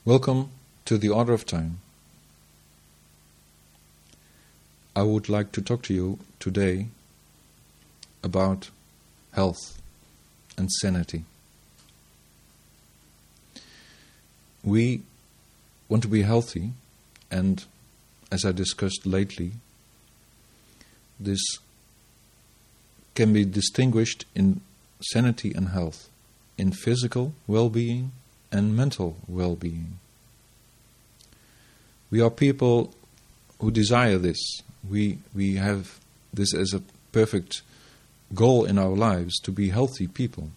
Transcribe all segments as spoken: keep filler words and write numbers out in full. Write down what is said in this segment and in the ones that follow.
Welcome to the Order of Time. I would like to talk to you today about health and sanity. We want to be healthy, and as I discussed lately, this can be distinguished in sanity and health, in physical well-being and mental well-being. We are people who desire this. We we have this as a perfect goal in our lives, to be healthy people.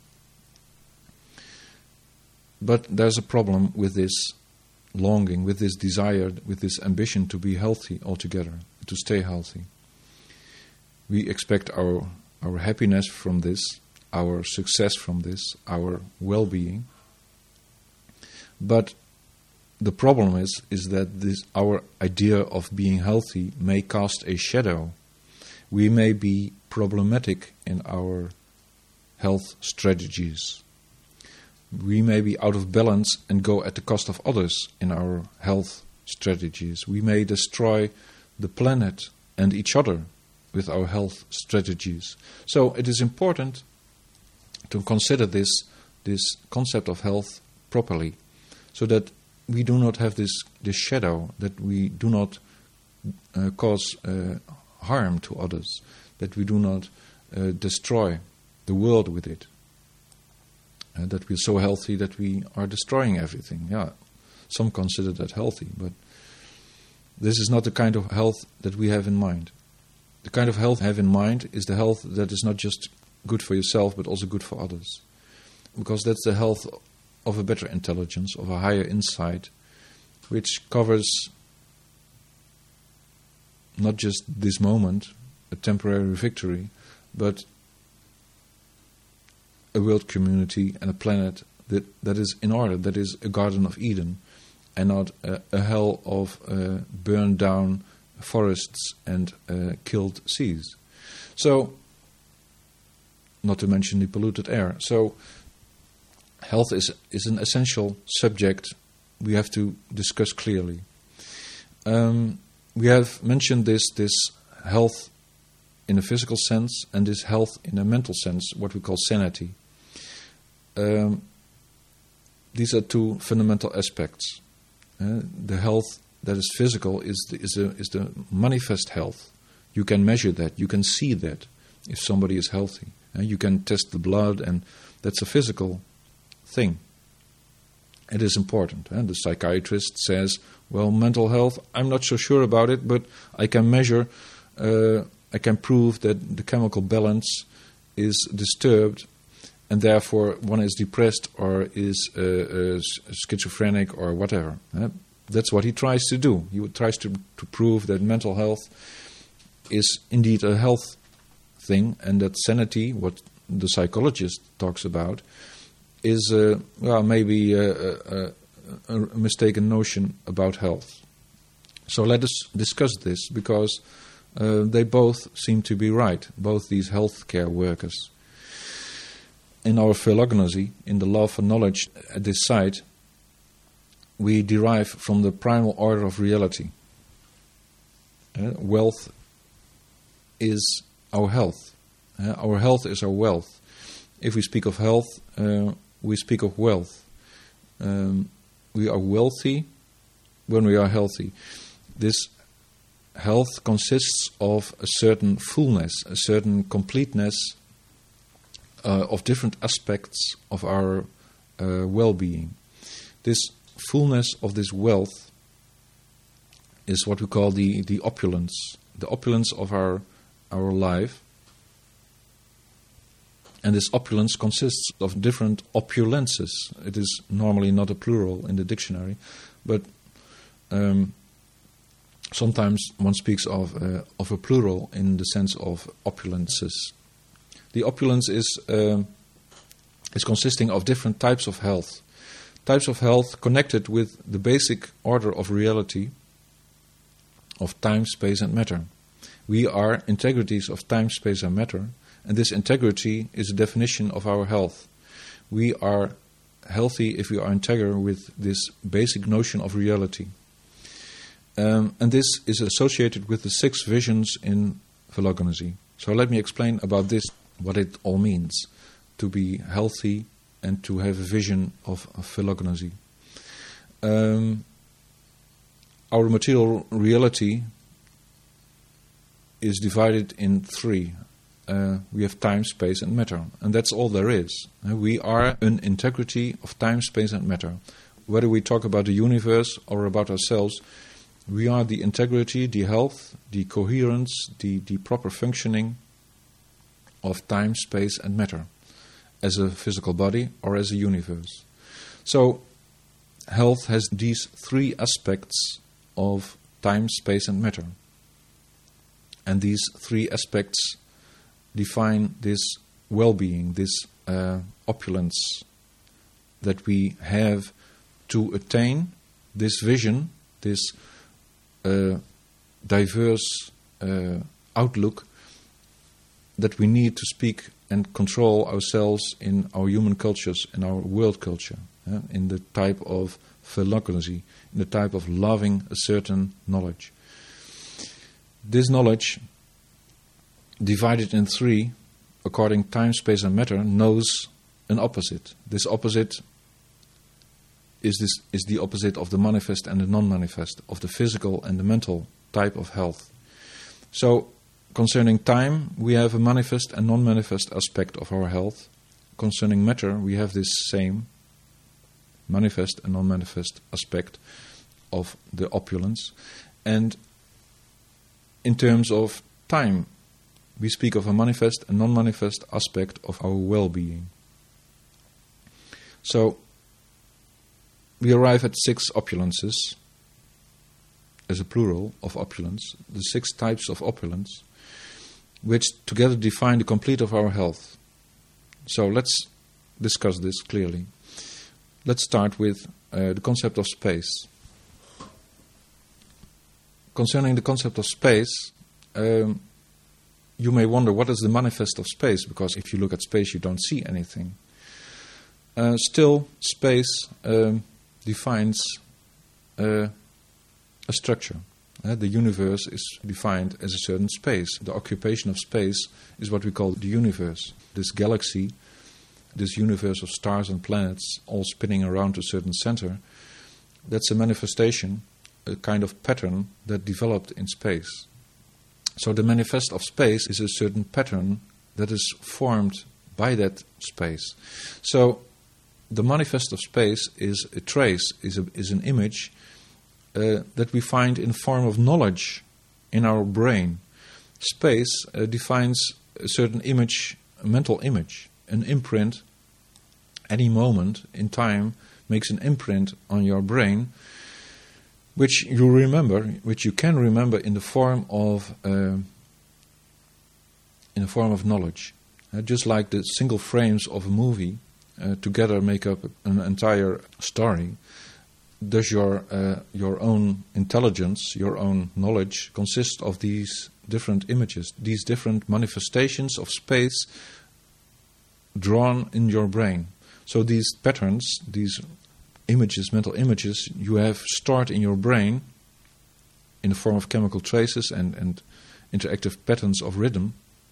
But there's a problem with this longing, with this desire, with this ambition to be healthy altogether, to stay healthy. We expect our our happiness from this, our success from this, our well-being. But the problem is is that this our idea of being healthy may cast a shadow. We may be problematic in our health strategies. We may be out of balance and go at the cost of others in our health strategies. We may destroy the planet and each other with our health strategies. So it is important to consider this, this concept of health properly, so that we do not have this, this shadow, that we do not uh, cause uh, harm to others, that we do not uh, destroy the world with it, uh, that we're so healthy that we are destroying everything. Yeah, some consider that healthy, but this is not the kind of health that we have in mind. The kind of health I have in mind is the health that is not just good for yourself, but also good for others. Because that's the health of a better intelligence, of a higher insight, which covers not just this moment, a temporary victory, but a world community and a planet that, that is in order, that is a Garden of Eden, and not a, a hell of uh, burned down forests and uh, killed seas. So, not to mention the polluted air. So, health is is an essential subject we have to discuss clearly. Um, we have mentioned this this health in a physical sense and this health in a mental sense, what we call sanity. Um, these are two fundamental aspects. Uh, the health that is physical is the, is a, is the manifest health. You can measure that. You can see that if somebody is healthy. Uh, you can test the blood, and that's a physical thing. It is important. Uh, the psychiatrist says, well, mental health, I'm not so sure about it, but I can measure, uh, I can prove that the chemical balance is disturbed, and therefore one is depressed or is uh, uh, schizophrenic or whatever. Uh, that's what he tries to do. He tries to, to prove that mental health is indeed a health thing, and that sanity, what the psychologist talks about, is uh, well, maybe a, a, a mistaken notion about health. So let us discuss this, because uh, they both seem to be right, both these healthcare workers. In our phylogeny, in the love for knowledge at this site, we derive from the primal order of reality. Uh, wealth is our health. Uh, our health is our wealth. If we speak of health, uh, we speak of wealth. Um, we are wealthy when we are healthy. This health consists of a certain fullness, a certain completeness uh, of different aspects of our uh, well-being. This fullness of this wealth is what we call the, the opulence, the opulence of our, our life. And this opulence consists of different opulences. It is normally not a plural in the dictionary, but um, sometimes one speaks of uh, of a plural in the sense of opulences. The opulence is uh, is consisting of different types of health, types of health connected with the basic order of reality of time, space, and matter. We are integrities of time, space, and matter. And this integrity is a definition of our health. We are healthy if we are integer with this basic notion of reality. Um, and this is associated with the six visions in phylogeny. So let me explain about this, what it all means to be healthy and to have a vision of, of phylogeny. Um, our material reality is divided in three. Uh, we have time, space, and matter, and that's all there is. Uh, we are an integrity of time, space, and matter. Whether we talk about the universe or about ourselves, we are the integrity, the health, the coherence, the, the proper functioning of time, space, and matter as a physical body or as a universe. So, health has these three aspects of time, space, and matter. And these three aspects define this well-being, this uh, opulence that we have to attain this vision, this uh, diverse uh, outlook that we need to speak and control ourselves in our human cultures, in our world culture, uh, in the type of phylogeny, in the type of loving a certain knowledge. This knowledge, divided in three, according time, space, and matter, knows an opposite. This opposite is this is the opposite of the manifest and the non-manifest, of the physical and the mental type of health. So, concerning time, we have a manifest and non-manifest aspect of our health. Concerning matter, we have this same manifest and non-manifest aspect of the opulence. And in terms of time, we speak of a manifest and non-manifest aspect of our well-being. So, we arrive at six opulences, as a plural of opulence, the six types of opulence, which together define the complete of our health. So let's discuss this clearly. Let's start with uh, the concept of space. Concerning the concept of space, um, you may wonder, what is the manifest of space? Because if you look at space, you don't see anything. Uh, still, space um, defines uh, a structure. Uh, the universe is defined as a certain space. The occupation of space is what we call the universe. This galaxy, this universe of stars and planets, all spinning around a certain center, that's a manifestation, a kind of pattern that developed in space. So the manifest of space is a certain pattern that is formed by that space. So the manifest of space is a trace, is a, is an image uh, that we find in form of knowledge in our brain. Space uh, defines a certain image, a mental image, an imprint. Any moment in time makes an imprint on your brain, which you remember, which you can remember in the form of uh, in the form of knowledge. Uh, just like the single frames of a movie uh, together make up an entire story, does your uh, your own intelligence, your own knowledge, consist of these different images, these different manifestations of space drawn in your brain. So these patterns, these images, mental images, you have stored in your brain in the form of chemical traces and, and interactive patterns of rhythm.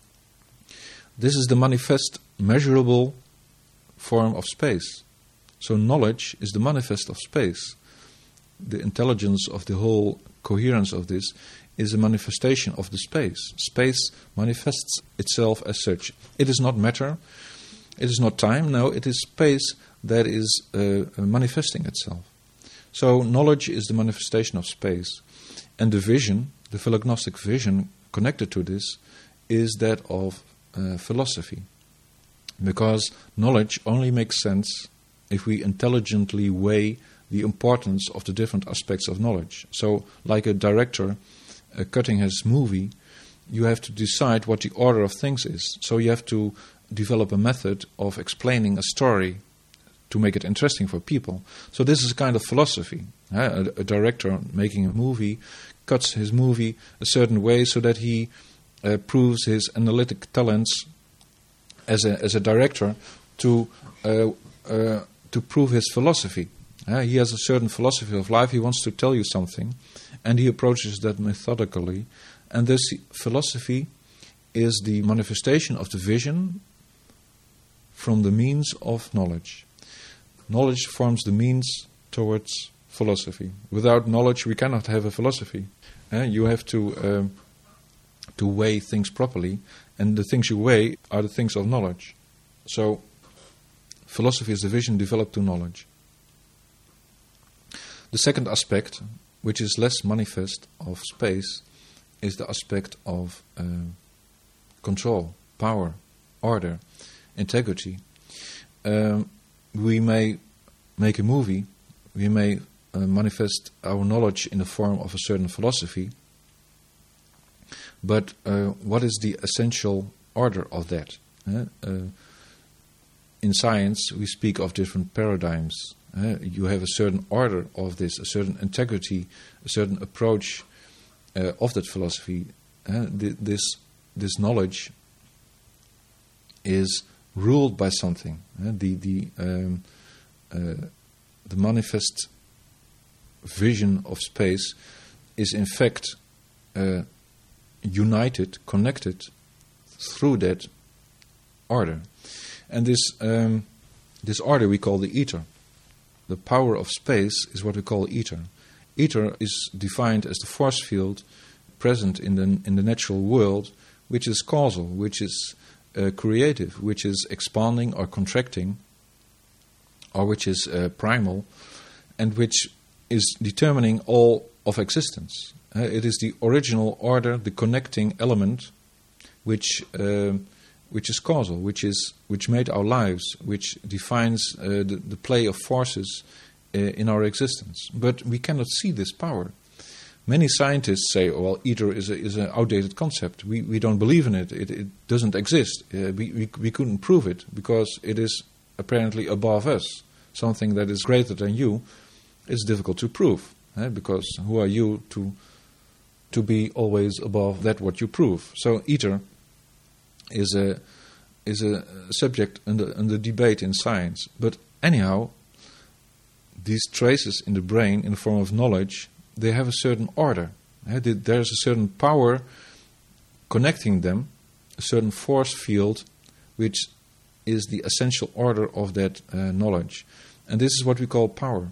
This is the manifest, measurable form of space. So knowledge is the manifest of space. The intelligence of the whole coherence of this is a manifestation of the space. Space manifests itself as such. It is not matter, it is not time, no, it is space that is uh, manifesting itself. So knowledge is the manifestation of space. And the vision, the phylognostic vision connected to this, is that of uh, philosophy. Because knowledge only makes sense if we intelligently weigh the importance of the different aspects of knowledge. So, like a director uh, cutting his movie, you have to decide what the order of things is. So you have to develop a method of explaining a story to make it interesting for people. So this is a kind of philosophy. Uh, a, a director making a movie cuts his movie a certain way so that he uh, proves his analytic talents as a as a director to uh, uh, to prove his philosophy. Uh, he has a certain philosophy of life. He wants to tell you something, and he approaches that methodically. And this philosophy is the manifestation of the vision from the means of knowledge. Knowledge forms the means towards philosophy. Without knowledge, we cannot have a philosophy. Uh, you have to um, to weigh things properly, and the things you weigh are the things of knowledge. So, philosophy is the vision developed to knowledge. The second aspect, which is less manifest of space, is the aspect of uh, control, power, order, integrity. Um, we may make a movie, we may uh, manifest our knowledge in the form of a certain philosophy, but uh, what is the essential order of that? Uh, uh, in science, we speak of different paradigms. Uh, you have a certain order of this, a certain integrity, a certain approach uh, of that philosophy. Uh, th- this this knowledge is ruled by something. Uh, the the um, uh, the manifest vision of space is in fact uh, united, connected through that order, and this um, this order we call the ether. The power of space is what we call ether. Ether is defined as the force field present in the in the natural world, which is causal, which is uh, creative, which is expanding or contracting, or which is uh, primal, and which is determining all of existence. Uh, it is the original order, the connecting element, which uh, which is causal, which is which made our lives, which defines uh, the, the play of forces uh, in our existence. But we cannot see this power. Many scientists say, "Oh, well, ether is a, is an outdated concept. We we don't believe in it. It, it doesn't exist. Uh, we, we we couldn't prove it because it is apparently above us. Something that is greater than you is difficult to prove. Eh? Because who are you to to be always above that what you prove?" So ether is a is a subject under under debate in science. But anyhow, these traces in the brain, in the form of knowledge, they have a certain order. Uh, there's a certain power connecting them, a certain force field, which is the essential order of that uh, knowledge. And this is what we call power.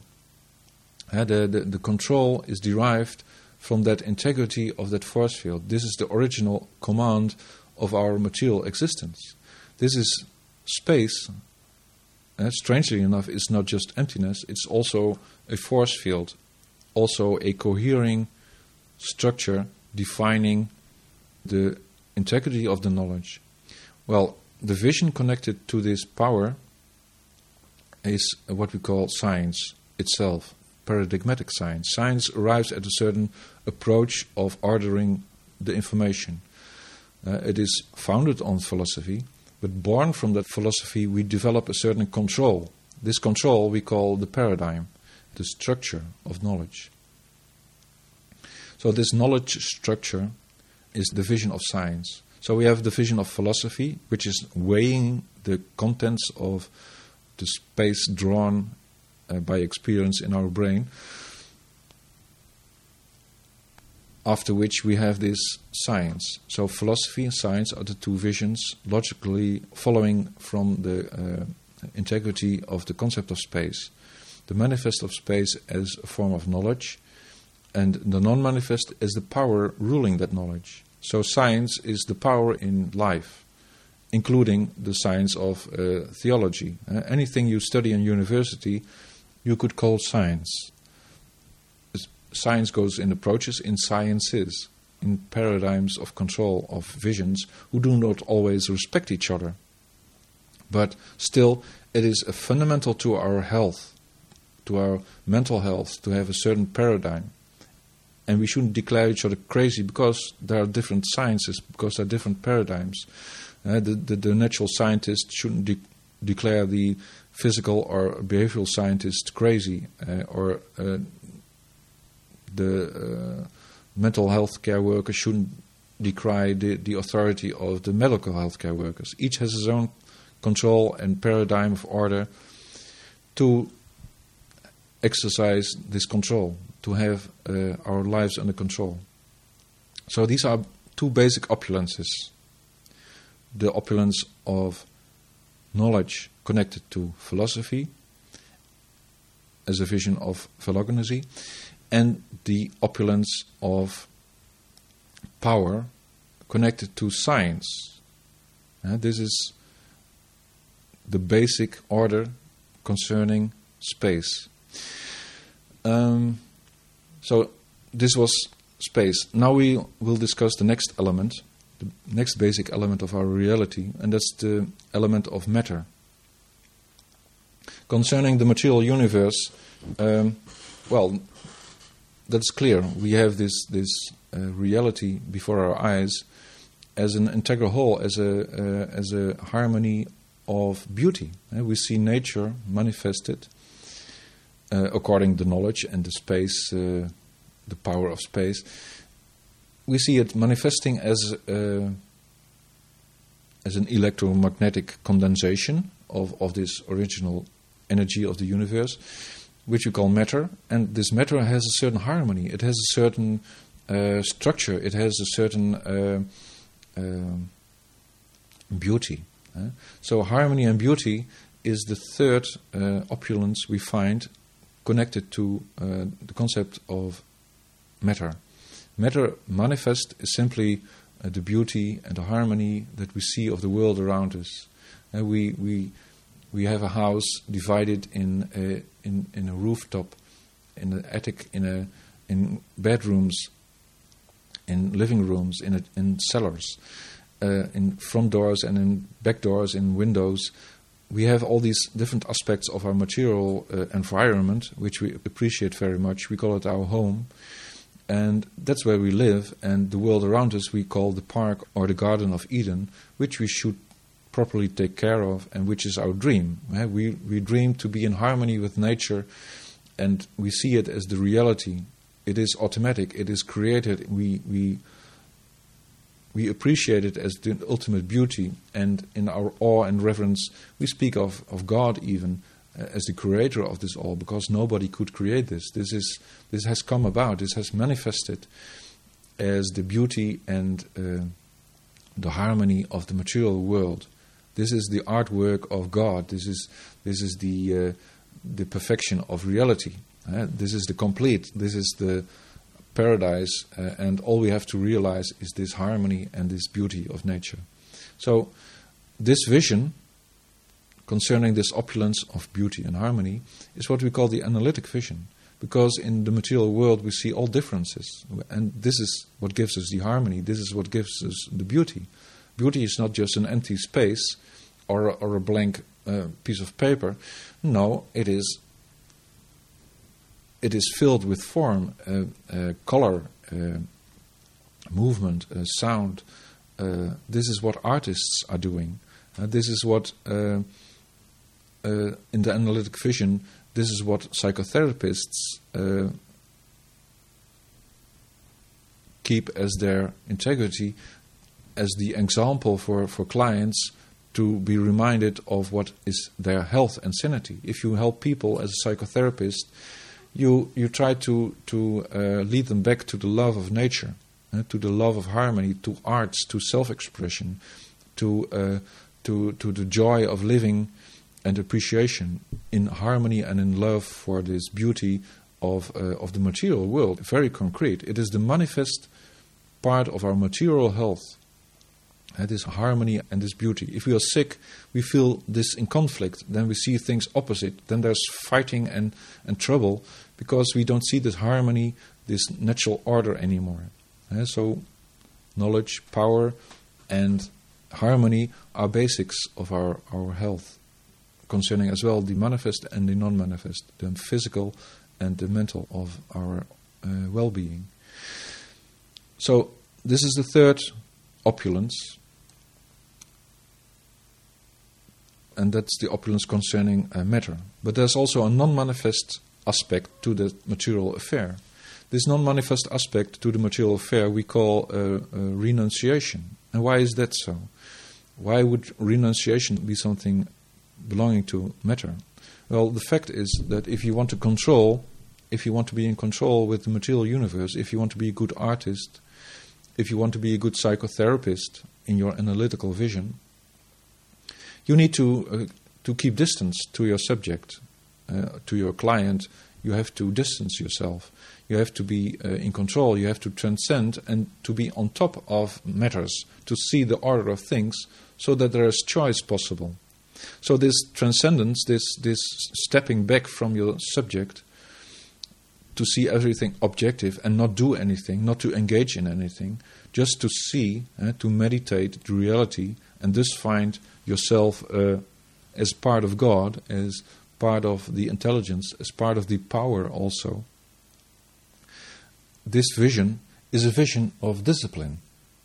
Uh, the, the, the control is derived from that integrity of that force field. This is the original command of our material existence. This is space. Uh, strangely enough, it's not just emptiness, it's also a force field, also a cohering structure defining the integrity of the knowledge. Well, the vision connected to this power is what we call science itself, paradigmatic science. Science arrives at a certain approach of ordering the information. Uh, it is founded on philosophy, but born from that philosophy we develop a certain control. This control we call the paradigm, the structure of knowledge. So this knowledge structure is the vision of science. So we have the vision of philosophy, which is weighing the contents of the space drawn uh, by experience in our brain. After which we have this science. So philosophy and science are the two visions, logically following from the uh, integrity of the concept of space. The manifest of space as a form of knowledge, and the non-manifest as the power ruling that knowledge. So science is the power in life, including the science of uh, theology. Uh, anything you study in university, you could call science. Science goes in approaches, in sciences, in paradigms of control, of visions, who do not always respect each other. But still, it is a fundamental to our health, to our mental health, to have a certain paradigm. And we shouldn't declare each other crazy because there are different sciences, because there are different paradigms. Uh, the, the, the natural scientist shouldn't de- declare the physical or behavioral scientist crazy, uh, or uh, the uh, mental health care worker shouldn't decry the, the authority of the medical health care workers. Each has his own control and paradigm of order, to exercise this control, to have uh, our lives under control. So these are two basic opulences. The opulence of knowledge connected to philosophy as a vision of philogony, and the opulence of power connected to science. Uh, this is the basic order concerning space. Um, so this was space. Now we will discuss the next element, the next basic element of our reality, and that's the element of matter. Concerning the material universe, um, well, that's clear. We have this this uh, reality before our eyes as an integral whole, as a uh, as a harmony of beauty. Uh, we see nature manifested uh, according to the knowledge and the space, uh, the power of space. We see it manifesting as uh, as an electromagnetic condensation of, of this original energy of the universe, which we call matter. And this matter has a certain harmony. It has a certain uh, structure. It has a certain uh, uh, beauty. Uh, so harmony and beauty is the third uh, opulence we find connected to uh, the concept of matter. Matter manifest is simply uh, the beauty and the harmony that we see of the world around us. Uh, we we we have a house divided in a, in in a rooftop, in an attic, in a in bedrooms, in living rooms, in a, in cellars, uh, in front doors and in back doors, in windows. We have all these different aspects of our material uh, environment, which we appreciate very much. We call it our home. And that's where we live, and the world around us we call the park or the Garden of Eden, which we should properly take care of, and which is our dream. We, we dream to be in harmony with nature, and we see it as the reality. It is automatic, it is created, we we we appreciate it as the ultimate beauty, and in our awe and reverence we speak of, of God even, as the creator of this all, because nobody could create this. This is this has come about. This has manifested as the beauty and uh, the harmony of the material world. This is the artwork of God. This is this is the uh, the perfection of reality. Uh, this is the complete. This is the paradise, uh, and all we have to realize is this harmony and this beauty of nature. So, this vision concerning this opulence of beauty and harmony is what we call the analytic vision, because in the material world we see all differences, and this is what gives us the harmony, this is what gives us the beauty. Beauty is not just an empty space or, or a blank uh, piece of paper. No, it is it is filled with form, uh, uh, color, uh, movement, uh, sound. Uh, this is what artists are doing. Uh, this is what uh, Uh, in the analytic vision, this is what psychotherapists uh, keep as their integrity, as the example for, for clients to be reminded of what is their health and sanity. If you help people as a psychotherapist, you you try to, to uh, lead them back to the love of nature, uh, to the love of harmony, to arts, to self-expression, to uh, to to the joy of living and appreciation in harmony and in love for this beauty of uh, of the material world. Very concrete. It is the manifest part of our material health. Uh, this harmony and this beauty. If we are sick, we feel this in conflict. Then we see things opposite. Then there's fighting and, and trouble because we don't see this harmony, this natural order anymore. Uh, so knowledge, power, and harmony are basics of our, our health, concerning as well the manifest and the non-manifest, the physical and the mental of our uh, well-being. So this is the third opulence, and that's the opulence concerning uh, matter. But there's also a non-manifest aspect to the material affair. This non-manifest aspect to the material affair we call uh, uh, renunciation. And why is that so? Why would renunciation be something belonging to matter? Well, the fact is that if you want to control, if you want to be in control with the material universe, if you want to be a good artist, if you want to be a good psychotherapist in your analytical vision, you need to uh, to keep distance to your subject, uh, to your client. You have to distance yourself. You have to be uh, in control. You have to transcend and to be on top of matters, to see the order of things so that there is choice possible. So this transcendence, this this stepping back from your subject to see everything objective and not do anything, not to engage in anything, just to see, uh, to meditate the reality and thus find yourself uh, as part of God, as part of the intelligence, as part of the power also. This vision is a vision of discipline.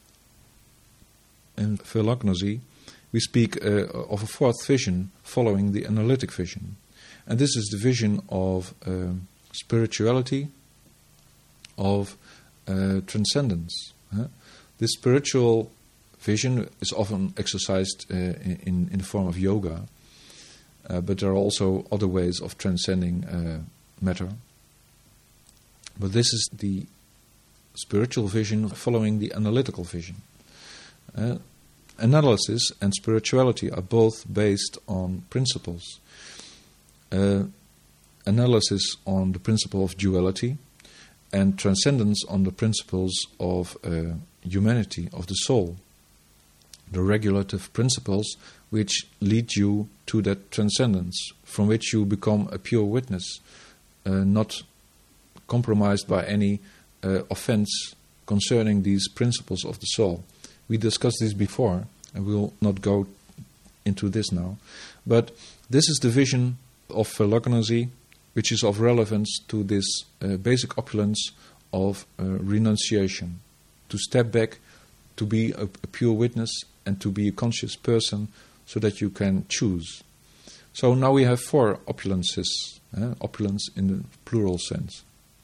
In philognosy, we speak uh, of a fourth vision following the analytic vision. And this is the vision of uh, spirituality, of uh, transcendence. Huh? This spiritual vision is often exercised uh, in, in the form of yoga, uh, but there are also other ways of transcending uh, matter. But this is the spiritual vision following the analytical vision. Uh, analysis and spirituality are both based on principles. Uh, analysis on the principle of duality, and transcendence on the principles of uh, humanity, of the soul. The regulative principles which lead you to that transcendence, from which you become a pure witness, uh, not compromised by any uh, offense concerning these principles of the soul. We discussed this before, and we will not go into this now. But this is the vision of philognosy, which is of relevance to this uh, basic opulence of uh, renunciation. To step back, to be a, a pure witness, and to be a conscious person, so that you can choose. So now we have four opulences, uh, opulence in the plural sense.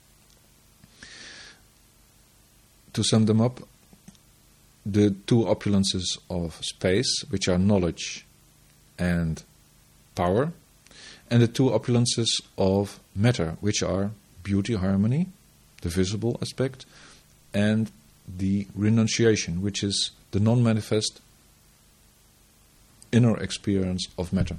To sum them up, the two opulences of space, which are knowledge and power, and the two opulences of matter, which are beauty, harmony, the visible aspect, and the renunciation, which is the non-manifest inner experience of matter.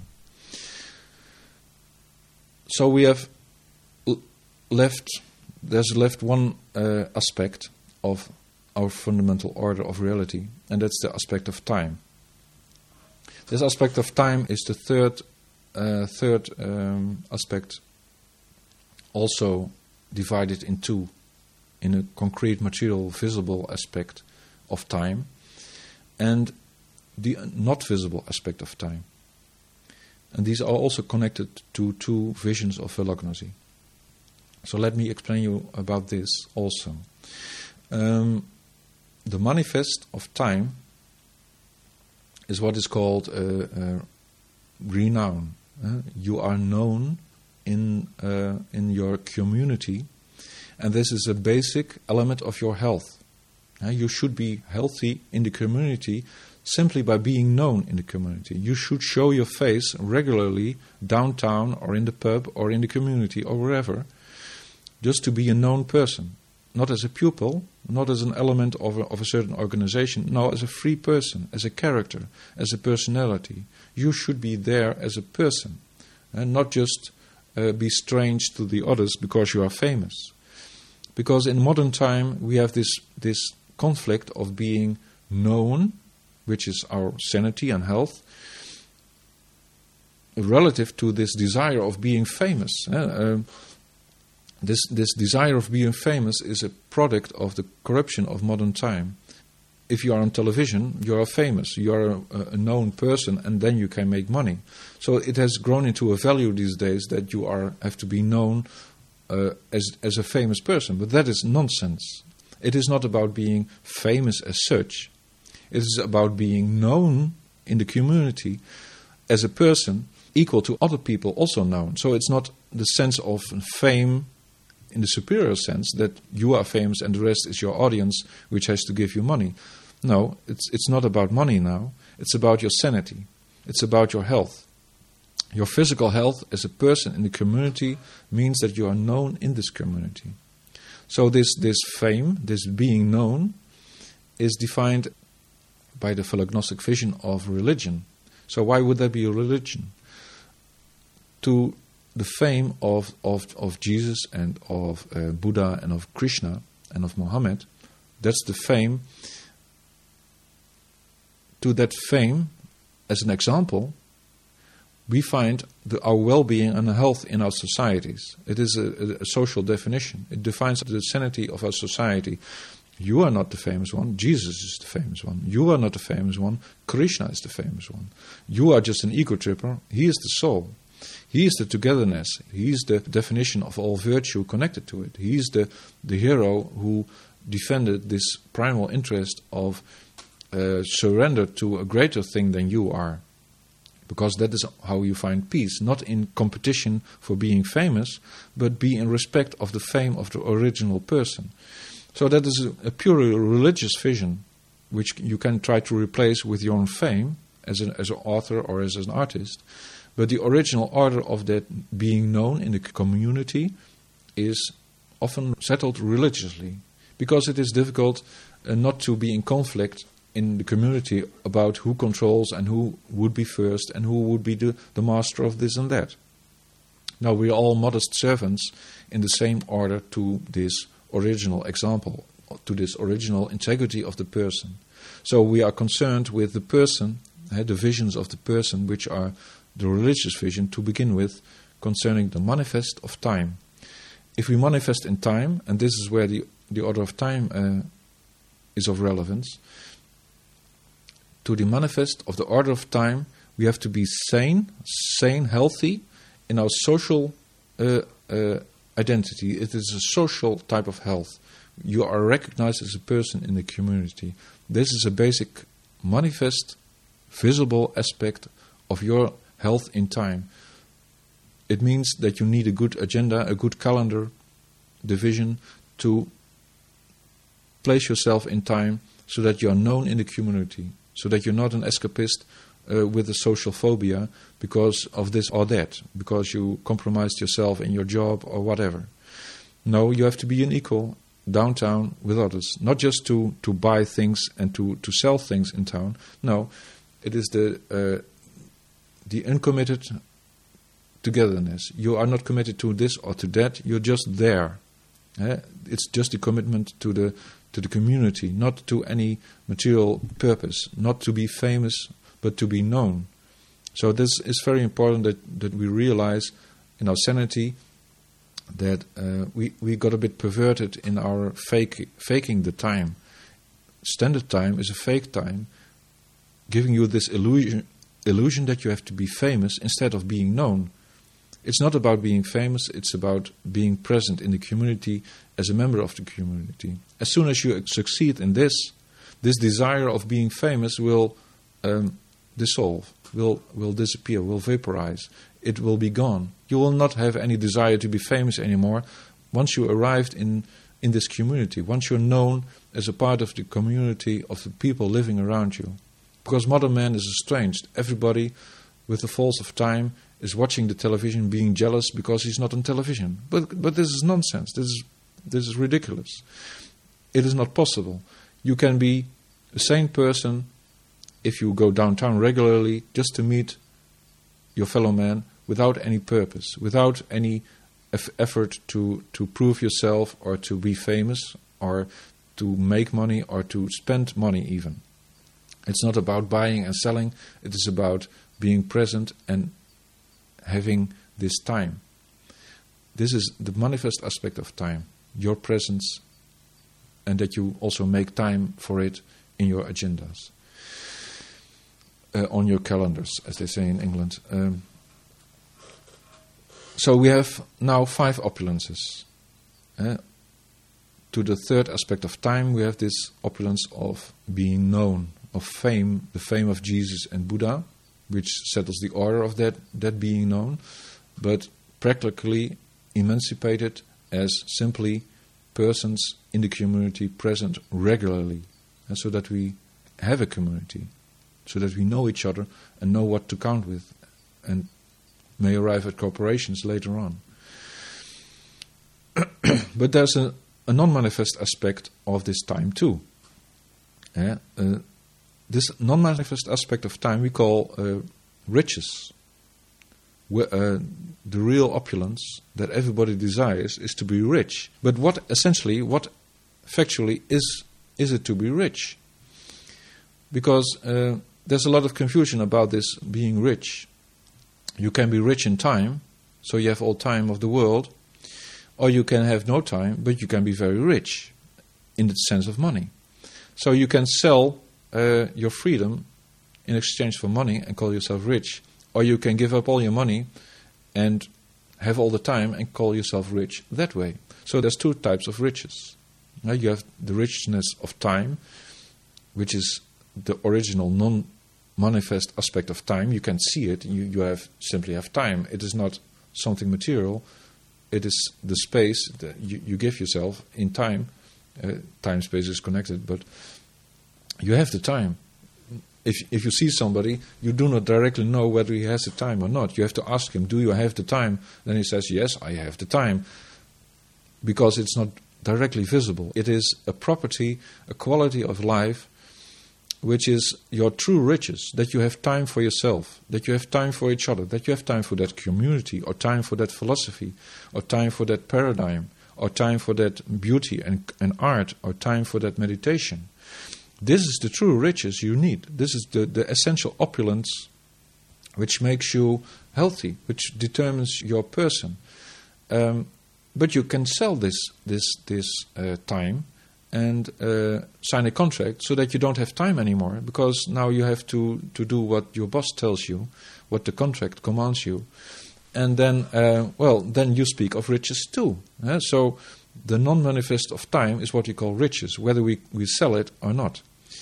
So we have l- left, there's left one uh, aspect of our fundamental order of reality, and that's the aspect of time. This aspect of time is the third uh, third um, aspect, also divided in two, in a concrete, material, visible aspect of time, and the not visible aspect of time. And these are also connected to two visions of philognosy. So let me explain you about this also. Um, the manifest of time is what is called uh, uh, renown. Uh, you are known in uh, in your community, and this is a basic element of your health. Uh, you should be healthy in the community simply by being known in the community. You should show your face regularly downtown or in the pub or in the community or wherever, just to be a known person. Not as a pupil, not as an element of a, of a certain organization, no, as a free person, as a character, as a personality. You should be there as a person, and not just uh, be strange to the others because you are famous. Because in modern time we have this, this conflict of being known, which is our sanity and health, relative to this desire of being famous. Uh, uh, This this desire of being famous is a product of the corruption of modern time. If you are on television, you are famous. You are a, a known person, and then you can make money. So it has grown into a value these days that you are have to be known uh, as as a famous person. But that is nonsense. It is not about being famous as such. It is about being known in the community as a person equal to other people also known. So it's not the sense of fame in the superior sense, that you are famous and the rest is your audience, which has to give you money. No, it's it's not about money now. It's about your sanity. It's about your health. Your physical health as a person in the community means that you are known in this community. So this, this fame, this being known, is defined by the philognostic vision of religion. So why would there be a religion? To the fame of, of, of Jesus and of uh, Buddha and of Krishna and of Muhammad, that's the fame. To that fame, as an example, we find the, our well-being and health in our societies. It is a, a social definition. It defines the sanity of our society. You are not the famous one. Jesus is the famous one. You are not the famous one. Krishna is the famous one. You are just an ego tripper. He is the soul. He is the togetherness. He is the definition of all virtue connected to it. He is the, the hero who defended this primal interest of uh, surrender to a greater thing than you are. Because that is how you find peace. Not in competition for being famous, but be in respect of the fame of the original person. So that is a, a purely religious vision, which you can try to replace with your own fame as an, as an author or as an artist. But the original order of that being known in the community is often settled religiously. Because it is difficult uh, not to be in conflict in the community about who controls and who would be first and who would be the, the master of this and that. Now we are all modest servants in the same order to this original example, to this original integrity of the person. So we are concerned with the person, uh, the visions of the person, which are the religious vision to begin with, concerning the manifest of time. If we manifest in time, and this is where the, the order of time uh, is of relevance, to the manifest of the order of time, we have to be sane, sane, healthy in our social uh, uh, identity. It is a social type of health. You are recognized as a person in the community. This is a basic, manifest, visible aspect of your health in time. It means that you need a good agenda, a good calendar division to place yourself in time so that you are known in the community. So that you're not an escapist uh, with a social phobia because of this or that, because you compromised yourself in your job or whatever. No, you have to be an equal downtown with others, not just to, to buy things and to, to sell things in town. No, it is the uh, the uncommitted togetherness. You are not committed to this or to that. You're just there. Eh? It's just the commitment to the to the community, not to any material purpose, not to be famous, but to be known. So this is very important that, that we realize in our sanity that uh, we, we got a bit perverted in our fake, faking the time. Standard time is a fake time, giving you this illusion, illusion that you have to be famous instead of being known. It's not about being famous, it's about being present in the community as a member of the community. As soon as you succeed in this, this desire of being famous will um, dissolve, will, will disappear, will vaporize. It will be gone. You will not have any desire to be famous anymore once you arrived in, in this community, once you're known as a part of the community of the people living around you. Because modern man is estranged. Everybody with the falls of time is watching the television being jealous because he's not on television. But but this is nonsense. This is this is ridiculous. It is not possible. You can be a sane person if you go downtown regularly just to meet your fellow man without any purpose, without any eff- effort to, to prove yourself or to be famous or to make money or to spend money even. It's not about buying and selling. It is about being present and having this time. This is the manifest aspect of time, your presence, and that you also make time for it in your agendas, uh, on your calendars, as they say in England. Um, so we have now five opulences. Uh, to the third aspect of time, we have this opulence of being known, of fame, the fame of Jesus and Buddha, which settles the order of that, that being known, but practically emancipated as simply persons in the community present regularly, and so that we have a community, so that we know each other and know what to count with, and may arrive at corporations later on. But there's a, a non-manifest aspect of this time too. Yeah? Uh, this non-manifest aspect of time we call uh, riches. Where, uh, the real opulence that everybody desires is to be rich. But what essentially, what factually is is it to be rich? Because uh, there's a lot of confusion about this being rich. You can be rich in time, so you have all time of the world, or you can have no time, but you can be very rich in the sense of money. So you can sell uh, your freedom in exchange for money and call yourself rich, or you can give up all your money and have all the time and call yourself rich that way. So there's two types of riches. Now you have the richness of time, which is the original non-manifest aspect of time. You can see it. You, you have simply have time. It is not something material. It is the space that you, you give yourself in time. Uh, time space is connected, but you have the time. If if you see somebody, you do not directly know whether he has the time or not. You have to ask him, do you have the time? Then he says, yes, I have the time. Because it's not directly visible. It is a property, a quality of life, which is your true riches, that you have time for yourself, that you have time for each other, that you have time for that community, or time for that philosophy, or time for that paradigm, or time for that beauty and, and art, or time for that meditation. This is the true riches you need. This is the, the essential opulence which makes you healthy, which determines your person. Um, but you can sell this this this uh, time and uh, sign a contract so that you don't have time anymore, because now you have to, to do what your boss tells you, what the contract commands you. And then, uh, well, then you speak of riches too. Eh? So the non-manifest of time is what we call riches, whether we, we sell it or not.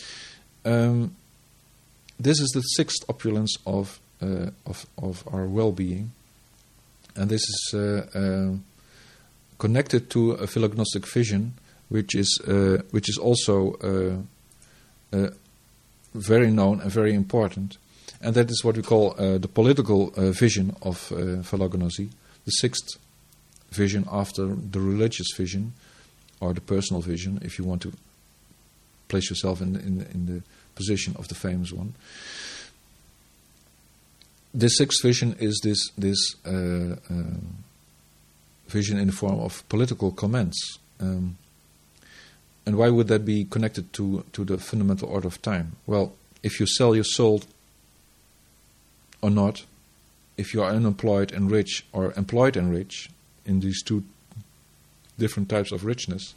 Um, this is the sixth opulence of uh, of, of our well-being, and this is uh, uh, connected to a philognostic vision, which is uh, which is also uh, uh, very known and very important, and that is what we call uh, the political uh, vision of uh, philognosy, the sixth vision after the religious vision, or the personal vision, if you want to place yourself in in, in the position of the famous one. This sixth vision is this this uh, uh, vision in the form of political comments. Um, and why would that be connected to, to the fundamental order of time? Well, if you sell your soul or not, if you are unemployed and rich or employed and rich, in these two different types of richness,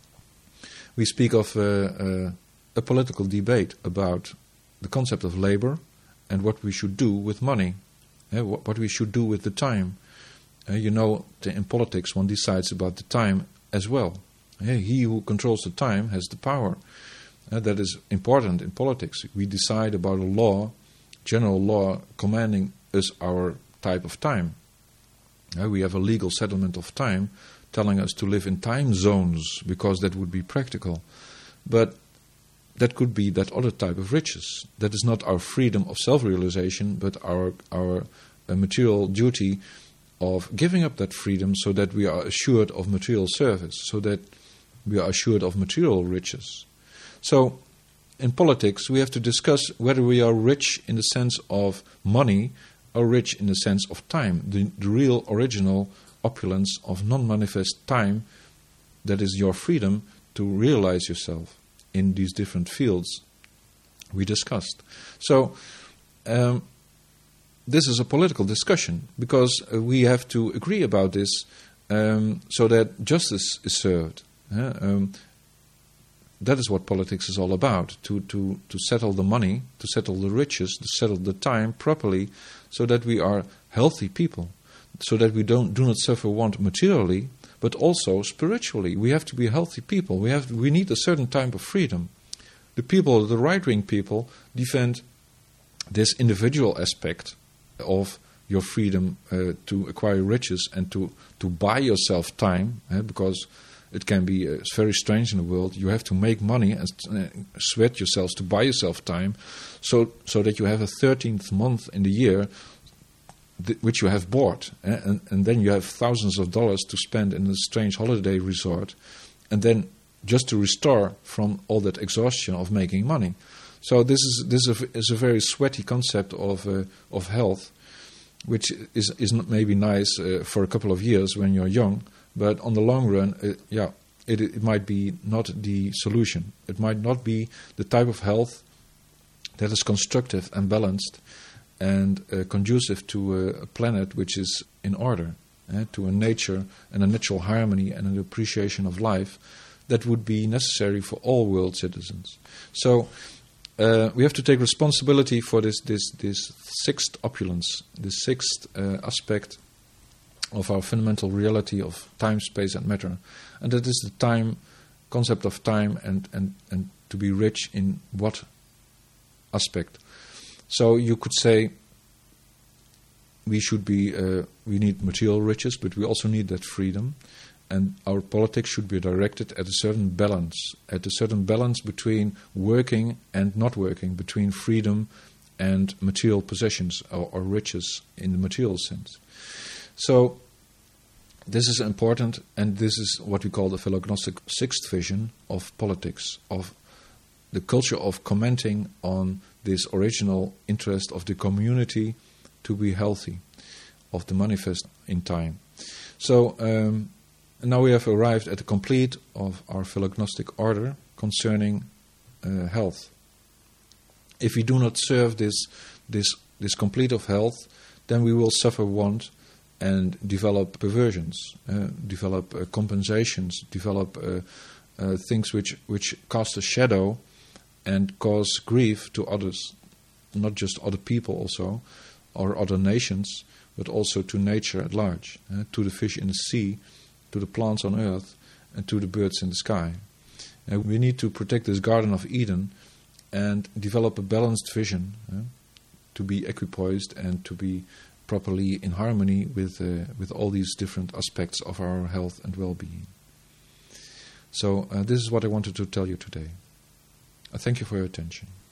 we speak of uh, uh, a political debate about the concept of labor and what we should do with money, uh, what, what we should do with the time. Uh, you know, in politics one decides about the time as well. Uh, he who controls the time has the power. Uh, that is important in politics. We decide about a law, general law, commanding us our type of time. Uh, we have a legal settlement of time telling us to live in time zones because that would be practical. But that could be that other type of riches. That is not our freedom of self-realization, but our our uh, material duty of giving up that freedom so that we are assured of material service, so that we are assured of material riches. So, in politics, we have to discuss whether we are rich in the sense of money or rich in the sense of time, the, the real original opulence of non-manifest time, that is your freedom to realize yourself in these different fields we discussed. So, um, this is a political discussion, because uh, we have to agree about this um, so that justice is served. Uh, um, that is what politics is all about, to, to, to settle the money, to settle the riches, to settle the time properly, so that we are healthy people, so that we don't do not suffer want materially, but also spiritually. We have to be healthy people. We have we need a certain type of freedom. The people, the right-wing people, defend this individual aspect of your freedom uh, to acquire riches and to, to buy yourself time, eh, because it can be uh, very strange in the world. You have to make money and uh, sweat yourselves to buy yourself time, so so that you have a thirteenth month in the year th- which you have bought, eh? and, and then you have thousands of dollars to spend in a strange holiday resort, and then just to restore from all that exhaustion of making money. So this is this is a, is a very sweaty concept of uh, of health, which is is not maybe nice uh, for a couple of years when you're young, but on the long run, uh, yeah, it, it might be not the solution. It might not be the type of health that is constructive and balanced and uh, conducive to a, a planet which is in order, eh, to a nature and a natural harmony and an appreciation of life that would be necessary for all world citizens. So uh, we have to take responsibility for this this this sixth opulence, this sixth uh, aspect of our fundamental reality of time, space, and matter, and that is the time concept of time and and and to be rich in what aspect. So you could say we should be uh, we need material riches, but we also need that freedom. And our politics should be directed at a certain balance, at a certain balance between working and not working, between freedom and material possessions or, or riches in the material sense. So this is important, and this is what we call the philognostic sixth vision of politics, of the culture of commenting on this original interest of the community to be healthy, of the manifest in time. So um, now we have arrived at the complete of our philognostic order concerning uh, health. If we do not serve this, this, this complete of health, then we will suffer want and develop perversions, uh, develop uh, compensations, develop uh, uh, things which, which cast a shadow and cause grief to others, not just other people also, or other nations, but also to nature at large, uh, to the fish in the sea, to the plants on earth, and to the birds in the sky. Uh, we need to protect this Garden of Eden and develop a balanced vision uh, to be equipoised and to be properly in harmony with uh, with all these different aspects of our health and well-being. So uh, this is what I wanted to tell you today. I thank you for your attention.